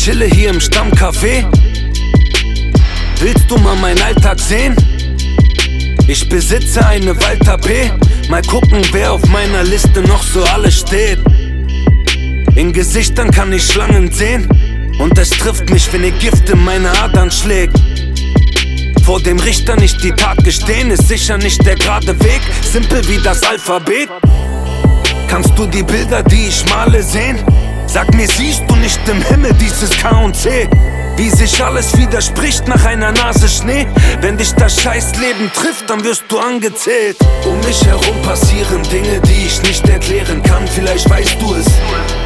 chille hier im Stammcafé. Willst du mal meinen Alltag sehen? Ich besitze eine Walter P. Mal gucken, wer auf meiner Liste noch so alles steht. In Gesichtern kann ich Schlangen sehen, und es trifft mich, wenn ihr Gift in meine Adern schlägt. Vor dem Richter nicht die Tat gestehen, ist sicher nicht der gerade Weg, simpel wie das Alphabet. Kannst du die Bilder, die ich male, sehen? Sag mir, siehst du nicht im Himmel dieses K und C? Wie sich alles widerspricht nach einer Nase Schnee. Wenn dich das Scheißleben trifft, dann wirst du angezählt. Um mich herum passieren Dinge, die ich nicht erklären kann, vielleicht weißt du es.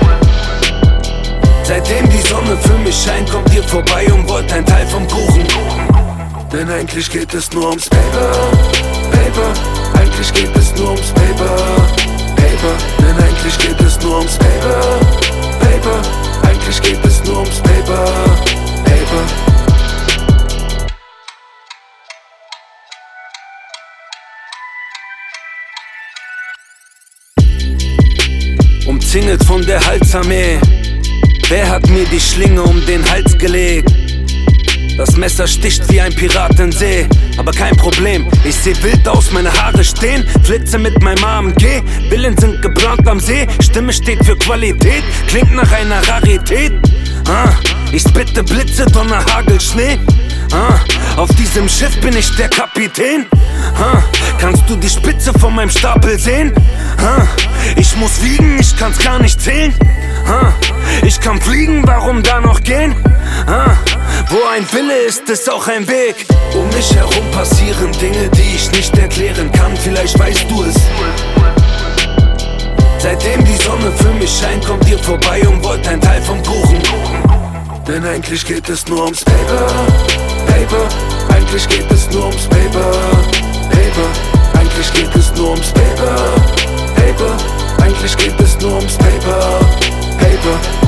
Seitdem die Sonne für mich scheint, kommt ihr vorbei und wollt ein Teil vom Kuchen. Denn eigentlich geht es nur ums Paper, Paper. Eigentlich geht es nur ums Paper, Paper. Denn eigentlich geht es nur ums Paper, Paper. Eigentlich geht es nur ums Paper, Paper. Umzingelt von der Halsarmee. Wer hat mir die Schlinge um den Hals gelegt? Das Messer sticht wie ein Piratensee, aber kein Problem, ich seh wild aus, meine Haare stehen, flitze mit meinem AMG, Villen sind geplant am See, Stimme steht für Qualität, klingt nach einer Rarität. Ich spitte Blitze, Donner, Hagel, Schnee. Auf diesem Schiff bin ich der Kapitän. Kannst du die Spitze von meinem Stapel sehen? Ich muss fliegen, ich kann's gar nicht zählen. Ich kann fliegen, warum da noch gehen? Wo ein Wille ist, ist auch ein Weg. Um mich herum passieren Dinge, die ich nicht erklären kann, vielleicht weißt du es. Seitdem die Sonne für mich scheint, kommt ihr vorbei und wollt ein Teil vom Kuchen. Denn eigentlich geht es nur ums Paper, Paper. Eigentlich geht es nur ums Paper, Paper. Eigentlich geht es nur ums Paper, Paper. Eigentlich geht es nur ums Paper, Paper.